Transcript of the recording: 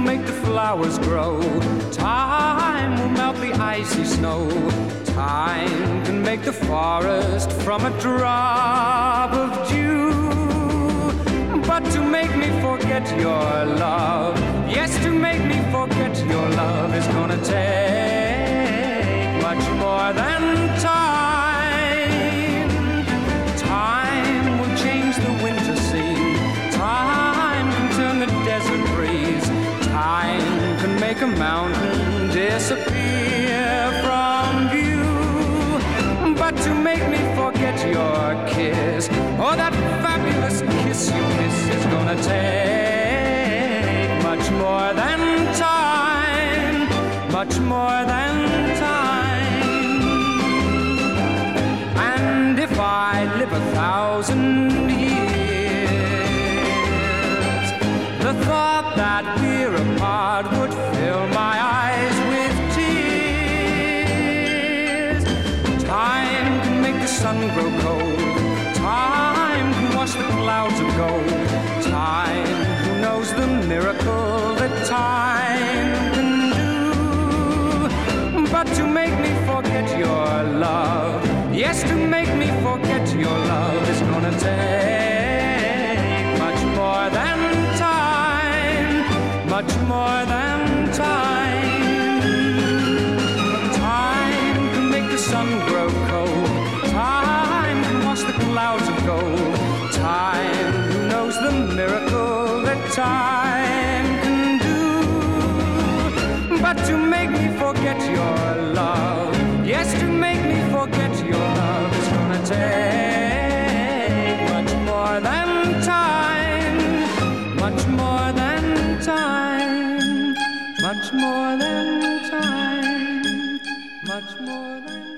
make the flowers grow. Time will melt the icy snow. Time can make the forest from a drop of dew. But to make me forget your love, yes, to make me forget your love is gonna take much more than time. Time will change the winter scene. Time can turn the desert breeze. Time can make a mountain disappear from view. But to make me forget your kiss, oh, that fabulous kiss you kiss, is gonna take much more than time, much more than time. And if I live 1,000 years, the thought that we're apart would fill my eyes with tears. Time can make the sun grow cold. Time can wash the clouds of gold. Time, who knows the miracle that time can do. But to make me forget your love, yes, to make me forget your love is gonna take much more than time, much more than time. Time can make the sun grow cold. Time can wash the clouds of gold. Time, who knows the miracle that time can do. But to make me forget your love, yes, to make me forget your love is gonna take much more than time, much more than time, much more than time, much more than